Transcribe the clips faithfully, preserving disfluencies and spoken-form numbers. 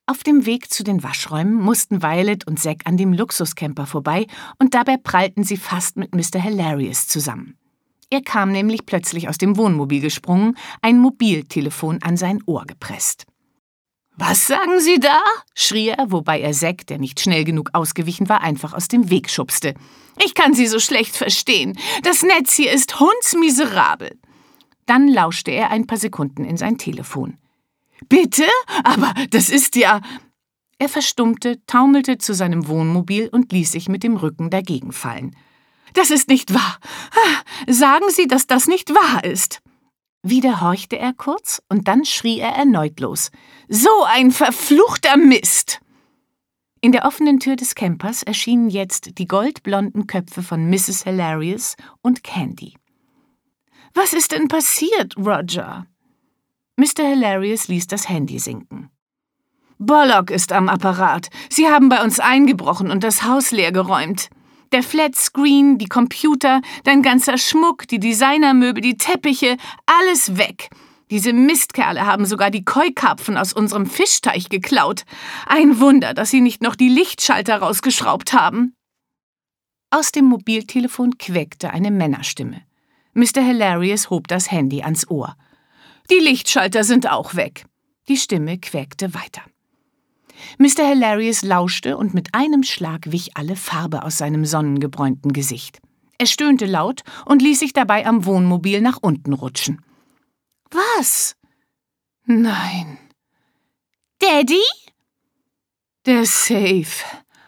Auf dem Weg zu den Waschräumen mussten Violet und Zack an dem Luxuscamper vorbei und dabei prallten sie fast mit Mister Hilarious zusammen. Er kam nämlich plötzlich aus dem Wohnmobil gesprungen, ein Mobiltelefon an sein Ohr gepresst. »Was sagen Sie da?« schrie er, wobei er Zack, der nicht schnell genug ausgewichen war, einfach aus dem Weg schubste. »Ich kann Sie so schlecht verstehen. Das Netz hier ist hundsmiserabel.« Dann lauschte er ein paar Sekunden in sein Telefon. »Bitte? Aber das ist ja...« Er verstummte, taumelte zu seinem Wohnmobil und ließ sich mit dem Rücken dagegen fallen. »Das ist nicht wahr. Sagen Sie, dass das nicht wahr ist.« Wieder horchte er kurz und dann schrie er erneut los. »So ein verfluchter Mist!« In der offenen Tür des Campers erschienen jetzt die goldblonden Köpfe von Misses Hilarious und Candy. »Was ist denn passiert, Roger?« Mister Hilarious ließ das Handy sinken. »Bollock ist am Apparat. Sie haben bei uns eingebrochen und das Haus leergeräumt. Der Flatscreen, die Computer, dein ganzer Schmuck, die Designermöbel, die Teppiche, alles weg. Diese Mistkerle haben sogar die Koi-Karpfen aus unserem Fischteich geklaut. Ein Wunder, dass sie nicht noch die Lichtschalter rausgeschraubt haben.« Aus dem Mobiltelefon quäkte eine Männerstimme. Mister Hilarious hob das Handy ans Ohr. »Die Lichtschalter sind auch weg.« Die Stimme quäkte weiter. Mister Hilarious lauschte und mit einem Schlag wich alle Farbe aus seinem sonnengebräunten Gesicht. Er stöhnte laut und ließ sich dabei am Wohnmobil nach unten rutschen. »Was?« »Nein.« »Daddy?« »Der Safe.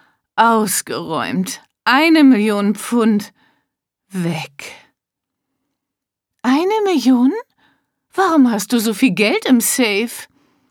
Ausgeräumt. Eine Million Pfund. Weg.« »Eine Million? Warum hast du so viel Geld im Safe?«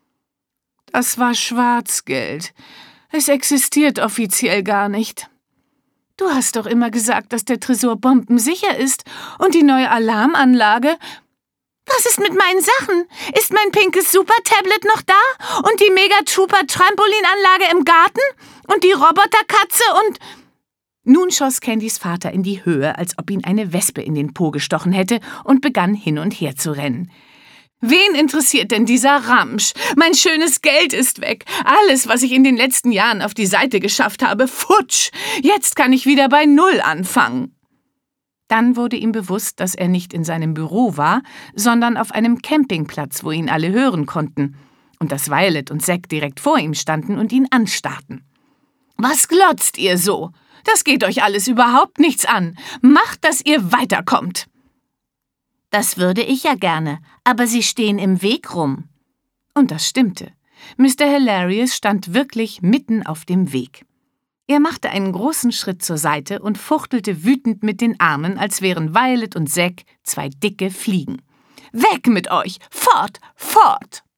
»Das war Schwarzgeld. Es existiert offiziell gar nicht. Du hast doch immer gesagt, dass der Tresor bombensicher ist und die neue Alarmanlage. Was ist mit meinen Sachen? Ist mein pinkes Super-Tablet noch da? Und die Mega-Trooper-Trampolinanlage im Garten? Und die Roboterkatze und...« Nun schoss Candys Vater in die Höhe, als ob ihn eine Wespe in den Po gestochen hätte, und begann hin und her zu rennen. »Wen interessiert denn dieser Ramsch? Mein schönes Geld ist weg. Alles, was ich in den letzten Jahren auf die Seite geschafft habe, futsch. Jetzt kann ich wieder bei Null anfangen.« Dann wurde ihm bewusst, dass er nicht in seinem Büro war, sondern auf einem Campingplatz, wo ihn alle hören konnten, und dass Violet und Zack direkt vor ihm standen und ihn anstarrten. »Was glotzt ihr so? Das geht euch alles überhaupt nichts an. Macht, dass ihr weiterkommt.« »Das würde ich ja gerne, aber Sie stehen im Weg rum.« Und das stimmte. Mister Hilarious stand wirklich mitten auf dem Weg. Er machte einen großen Schritt zur Seite und fuchtelte wütend mit den Armen, als wären Violet und Zack zwei dicke Fliegen. »Weg mit euch! Fort! Fort!«